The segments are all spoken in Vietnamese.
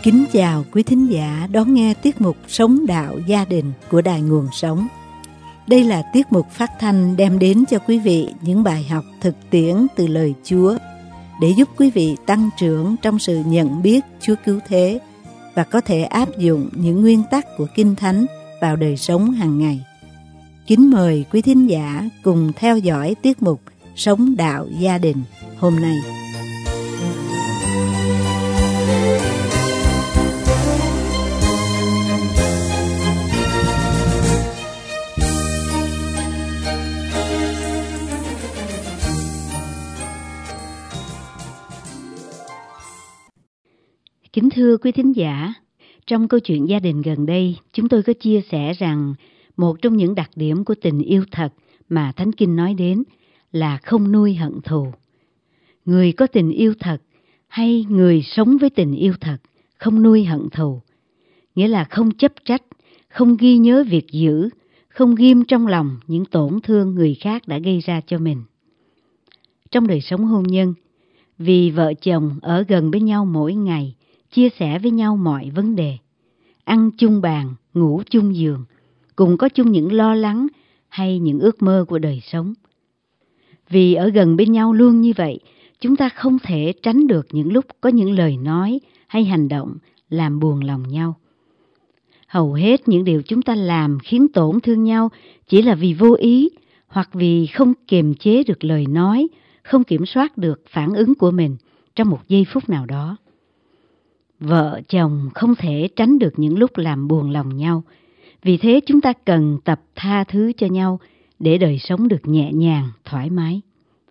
Kính chào quý thính giả đón nghe tiết mục Sống Đạo Gia Đình của Đài Nguồn Sống. Đây là tiết mục phát thanh đem đến cho quý vị những bài học thực tiễn từ lời Chúa để giúp quý vị tăng trưởng trong sự nhận biết Chúa cứu thế và có thể áp dụng những nguyên tắc của Kinh Thánh vào đời sống hàng ngày. Kính mời quý thính giả cùng theo dõi tiết mục Sống Đạo Gia Đình hôm nay. Kính thưa quý thính giả, trong câu chuyện gia đình gần đây, chúng tôi có chia sẻ rằng một trong những đặc điểm của tình yêu thật mà Thánh Kinh nói đến là không nuôi hận thù. Người có tình yêu thật hay người sống với tình yêu thật không nuôi hận thù, nghĩa là không chấp trách, không ghi nhớ việc dữ, không ghim trong lòng những tổn thương người khác đã gây ra cho mình. Trong đời sống hôn nhân, vì vợ chồng ở gần bên nhau mỗi ngày, chia sẻ với nhau mọi vấn đề, ăn chung bàn, ngủ chung giường, cùng có chung những lo lắng hay những ước mơ của đời sống. Vì ở gần bên nhau luôn như vậy, chúng ta không thể tránh được những lúc có những lời nói hay hành động làm buồn lòng nhau. Hầu hết những điều chúng ta làm khiến tổn thương nhau chỉ là vì vô ý hoặc vì không kiềm chế được lời nói, không kiểm soát được phản ứng của mình trong một giây phút nào đó. Vợ chồng không thể tránh được những lúc làm buồn lòng nhau. Vì thế chúng ta cần tập tha thứ cho nhau để đời sống được nhẹ nhàng, thoải mái.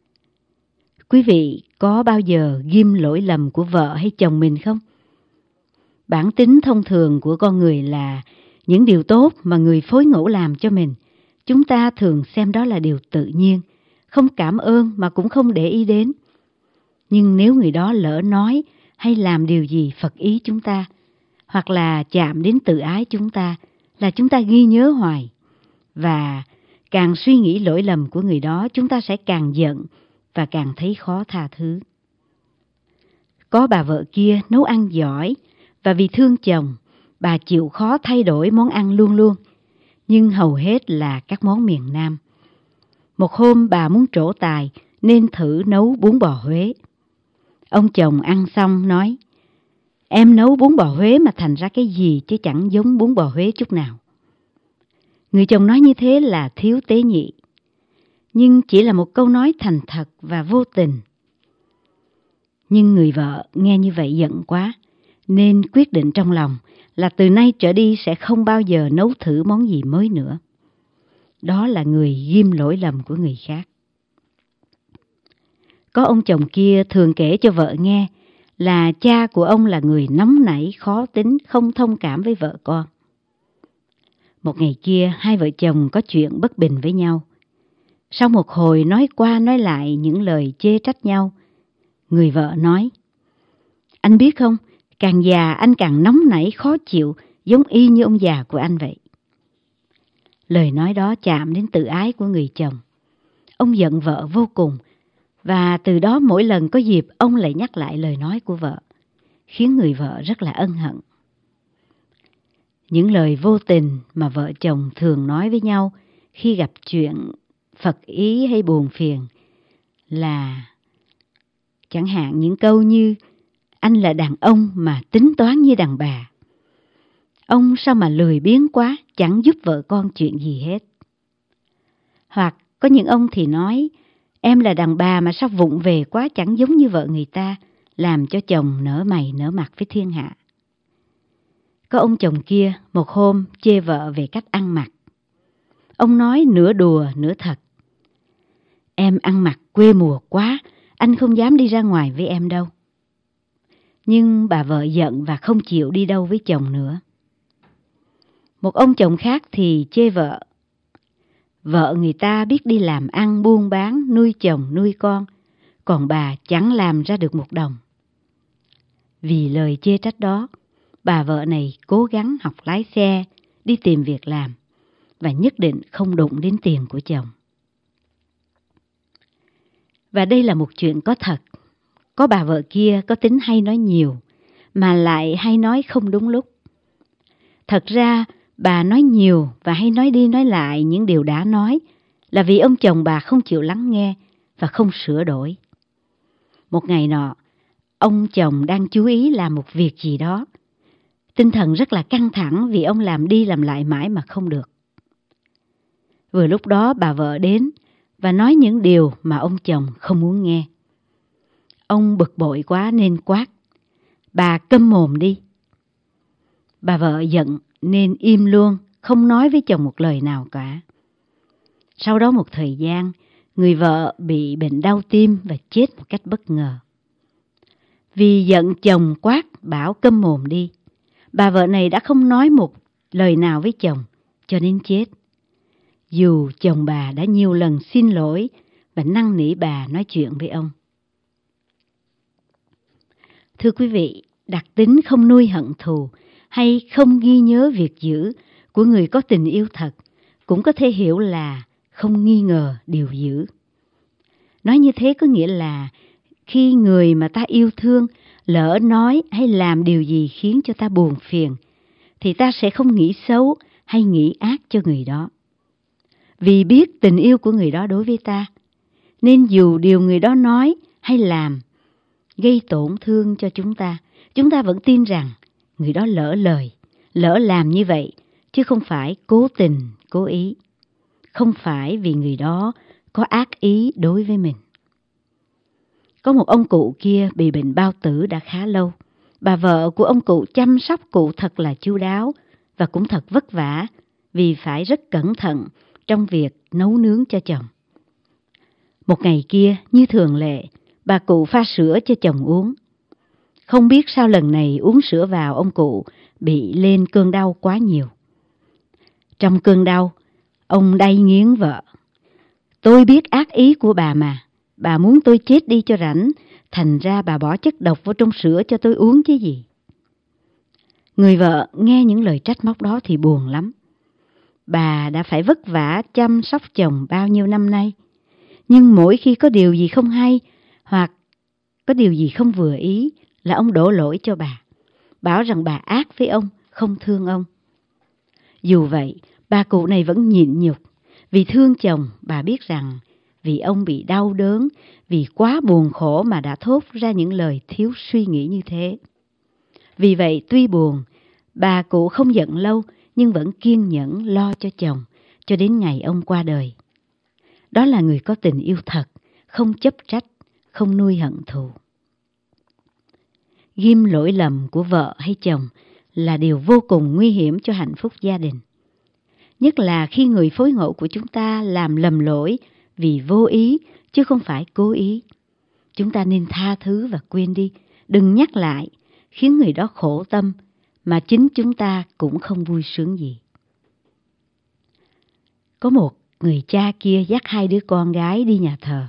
Quý vị có bao giờ ghim lỗi lầm của vợ hay chồng mình không? Bản tính thông thường của con người là những điều tốt mà người phối ngẫu làm cho mình, chúng ta thường xem đó là điều tự nhiên, không cảm ơn mà cũng không để ý đến. Nhưng nếu người đó lỡ nói hay làm điều gì phật ý chúng ta, hoặc là chạm đến tự ái chúng ta, là chúng ta ghi nhớ hoài. Và càng suy nghĩ lỗi lầm của người đó, chúng ta sẽ càng giận và càng thấy khó tha thứ. Có bà vợ kia nấu ăn giỏi, và vì thương chồng, bà chịu khó thay đổi món ăn luôn luôn, nhưng hầu hết là các món miền Nam. Một hôm bà muốn trổ tài nên thử nấu bún bò Huế. Ông chồng ăn xong nói: "Em nấu bún bò Huế mà thành ra cái gì chứ chẳng giống bún bò Huế chút nào." Người chồng nói như thế là thiếu tế nhị, nhưng chỉ là một câu nói thành thật và vô tình. Nhưng người vợ nghe như vậy giận quá, nên quyết định trong lòng là từ nay trở đi sẽ không bao giờ nấu thử món gì mới nữa. Đó là người ghim lỗi lầm của người khác. Có ông chồng kia thường kể cho vợ nghe là cha của ông là người nóng nảy, khó tính, không thông cảm với vợ con. Một ngày kia, hai vợ chồng có chuyện bất bình với nhau. Sau một hồi nói qua nói lại những lời chê trách nhau, người vợ nói: "Anh biết không, càng già anh càng nóng nảy, khó chịu, giống y như ông già của anh vậy." Lời nói đó chạm đến tự ái của người chồng. Ông giận vợ vô cùng, và từ đó mỗi lần có dịp ông lại nhắc lại lời nói của vợ, khiến người vợ rất là ân hận. Những lời vô tình mà vợ chồng thường nói với nhau khi gặp chuyện phật ý hay buồn phiền là chẳng hạn những câu như: "Anh là đàn ông mà tính toán như đàn bà", "Ông sao mà lười biếng quá, chẳng giúp vợ con chuyện gì hết". Hoặc có những ông thì nói: "Em là đàn bà mà sao vụng về quá, chẳng giống như vợ người ta", làm cho chồng nở mày nở mặt với thiên hạ. Có ông chồng kia một hôm chê vợ về cách ăn mặc. Ông nói nửa đùa nửa thật: "Em ăn mặc quê mùa quá, anh không dám đi ra ngoài với em đâu." Nhưng bà vợ giận và không chịu đi đâu với chồng nữa. Một ông chồng khác thì chê vợ: "Vợ người ta biết đi làm ăn buôn bán, nuôi chồng nuôi con, còn bà chẳng làm ra được một đồng." Vì lời chê trách đó, bà vợ này cố gắng học lái xe, đi tìm việc làm, và nhất định không đụng đến tiền của chồng. Và đây là một chuyện có thật. Có bà vợ kia có tính hay nói nhiều, mà lại hay nói không đúng lúc. Thật ra, bà nói nhiều và hay nói đi nói lại những điều đã nói là vì ông chồng bà không chịu lắng nghe và không sửa đổi. Một ngày nọ, ông chồng đang chú ý làm một việc gì đó. Tinh thần rất là căng thẳng vì ông làm đi làm lại mãi mà không được. Vừa lúc đó bà vợ đến và nói những điều mà ông chồng không muốn nghe. Ông bực bội quá nên quát: "Bà câm mồm đi!" Bà vợ giận nên im luôn, không nói với chồng một lời nào cả. Sau đó một thời gian, người vợ bị bệnh đau tim và chết một cách bất ngờ. Vì giận chồng quát bảo câm mồm đi, bà vợ này đã không nói một lời nào với chồng cho đến chết. Dù chồng bà đã nhiều lần xin lỗi và năn nỉ bà nói chuyện với ông. Thưa quý vị, đặc tính không nuôi hận thù hay không ghi nhớ việc dữ của người có tình yêu thật cũng có thể hiểu là không nghi ngờ điều dữ. Nói như thế có nghĩa là khi người mà ta yêu thương lỡ nói hay làm điều gì khiến cho ta buồn phiền, thì ta sẽ không nghĩ xấu hay nghĩ ác cho người đó. Vì biết tình yêu của người đó đối với ta, nên dù điều người đó nói hay làm gây tổn thương cho chúng ta vẫn tin rằng người đó lỡ lời, lỡ làm như vậy, chứ không phải cố tình, cố ý. Không phải vì người đó có ác ý đối với mình. Có một ông cụ kia bị bệnh bao tử đã khá lâu. Bà vợ của ông cụ chăm sóc cụ thật là chu đáo và cũng thật vất vả vì phải rất cẩn thận trong việc nấu nướng cho chồng. Một ngày kia, như thường lệ, bà cụ pha sữa cho chồng uống. Không biết sao lần này uống sữa vào ông cụ bị lên cơn đau quá nhiều. Trong cơn đau, ông đay nghiến vợ: "Tôi biết ác ý của bà mà, bà muốn tôi chết đi cho rảnh, thành ra bà bỏ chất độc vào trong sữa cho tôi uống chứ gì." Người vợ nghe những lời trách móc đó thì buồn lắm. Bà đã phải vất vả chăm sóc chồng bao nhiêu năm nay, nhưng mỗi khi có điều gì không hay hoặc có điều gì không vừa ý là ông đổ lỗi cho bà, bảo rằng bà ác với ông, không thương ông. Dù vậy, bà cụ này vẫn nhịn nhục, vì thương chồng. Bà biết rằng vì ông bị đau đớn, vì quá buồn khổ mà đã thốt ra những lời thiếu suy nghĩ như thế. Vì vậy tuy buồn, bà cụ không giận lâu nhưng vẫn kiên nhẫn lo cho chồng cho đến ngày ông qua đời. Đó là người có tình yêu thật, không chấp trách, không nuôi hận thù. Ghim lỗi lầm của vợ hay chồng là điều vô cùng nguy hiểm cho hạnh phúc gia đình. Nhất là khi người phối ngẫu của chúng ta làm lầm lỗi vì vô ý chứ không phải cố ý. Chúng ta nên tha thứ và quên đi, đừng nhắc lại, khiến người đó khổ tâm mà chính chúng ta cũng không vui sướng gì. Có một người cha kia dắt hai đứa con gái đi nhà thờ.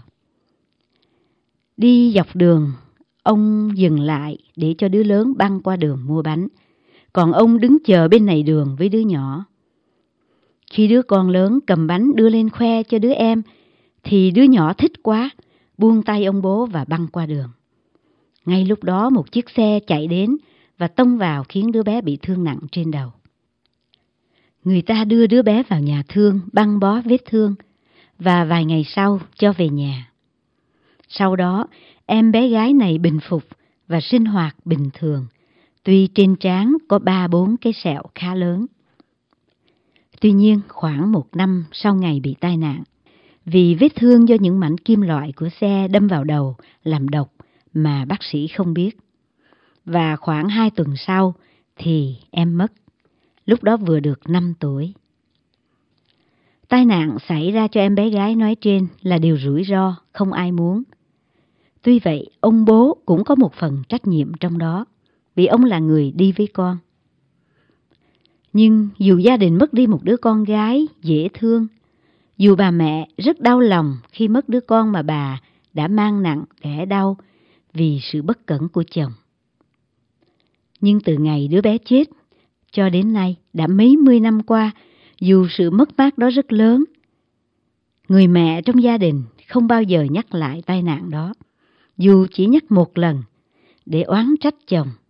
Đi dọc đường, ông dừng lại để cho đứa lớn băng qua đường mua bánh, còn ông đứng chờ bên này đường với đứa nhỏ. Khi đứa con lớn cầm bánh đưa lên khoe cho đứa em, thì đứa nhỏ thích quá, buông tay ông bố và băng qua đường. Ngay lúc đó một chiếc xe chạy đến và tông vào khiến đứa bé bị thương nặng trên đầu. Người ta đưa đứa bé vào nhà thương, băng bó vết thương và vài ngày sau cho về nhà. Sau đó, em bé gái này bình phục và sinh hoạt bình thường, tuy trên trán có 3-4 cái sẹo khá lớn. Tuy nhiên, khoảng 1 năm sau ngày bị tai nạn, vì vết thương do những mảnh kim loại của xe đâm vào đầu làm độc mà bác sĩ không biết. Và khoảng 2 tuần sau thì em mất, lúc đó vừa được 5 tuổi. Tai nạn xảy ra cho em bé gái nói trên là điều rủi ro, không ai muốn. Tuy vậy, ông bố cũng có một phần trách nhiệm trong đó, vì ông là người đi với con. Nhưng dù gia đình mất đi một đứa con gái dễ thương, dù bà mẹ rất đau lòng khi mất đứa con mà bà đã mang nặng đẻ đau vì sự bất cẩn của chồng. Nhưng từ ngày đứa bé chết cho đến nay đã mấy mươi năm qua, dù sự mất mát đó rất lớn, người mẹ trong gia đình không bao giờ nhắc lại tai nạn đó, dù chỉ nhắc một lần để oán trách chồng,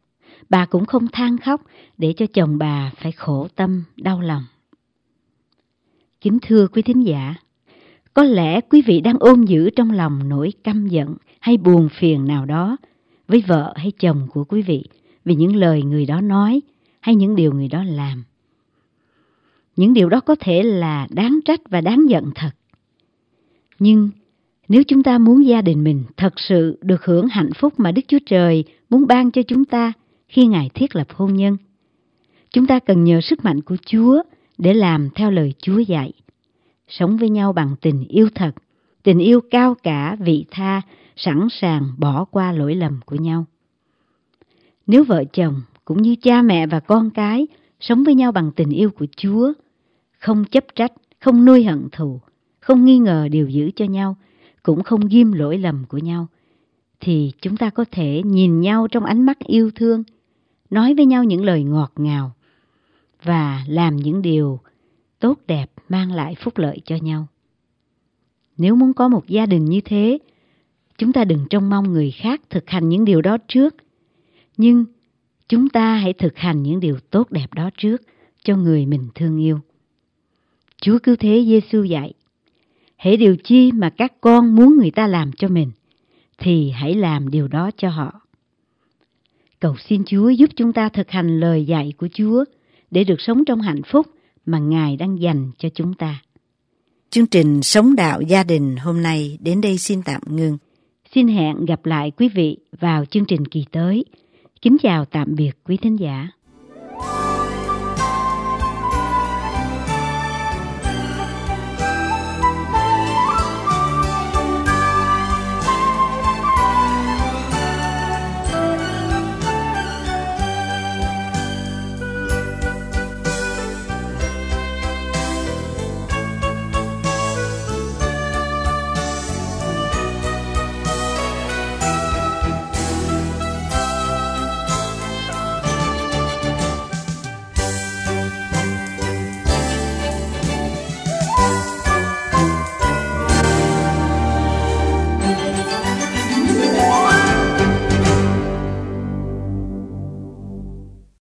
bà cũng không than khóc để cho chồng bà phải khổ tâm, đau lòng. Kính thưa quý thính giả, có lẽ quý vị đang ôm giữ trong lòng nỗi căm giận hay buồn phiền nào đó với vợ hay chồng của quý vị vì những lời người đó nói hay những điều người đó làm. Những điều đó có thể là đáng trách và đáng giận thật. Nhưng nếu chúng ta muốn gia đình mình thật sự được hưởng hạnh phúc mà Đức Chúa Trời muốn ban cho chúng ta khi Ngài thiết lập hôn nhân, chúng ta cần nhờ sức mạnh của Chúa để làm theo lời Chúa dạy. Sống với nhau bằng tình yêu thật, tình yêu cao cả, vị tha, sẵn sàng bỏ qua lỗi lầm của nhau. Nếu vợ chồng cũng như cha mẹ và con cái sống với nhau bằng tình yêu của Chúa, không chấp trách, không nuôi hận thù, không nghi ngờ điều dữ cho nhau, cũng không ghim lỗi lầm của nhau, thì chúng ta có thể nhìn nhau trong ánh mắt yêu thương, nói với nhau những lời ngọt ngào và làm những điều tốt đẹp mang lại phúc lợi cho nhau. Nếu muốn có một gia đình như thế, chúng ta đừng trông mong người khác thực hành những điều đó trước, nhưng chúng ta hãy thực hành những điều tốt đẹp đó trước cho người mình thương yêu. Chúa Cứu Thế Giêsu dạy, hễ điều chi mà các con muốn người ta làm cho mình, thì hãy làm điều đó cho họ. Cầu xin Chúa giúp chúng ta thực hành lời dạy của Chúa để được sống trong hạnh phúc mà Ngài đang dành cho chúng ta. Chương trình Sống Đạo Gia Đình hôm nay đến đây xin tạm ngưng. Xin hẹn gặp lại quý vị vào chương trình kỳ tới. Kính chào tạm biệt quý thính giả.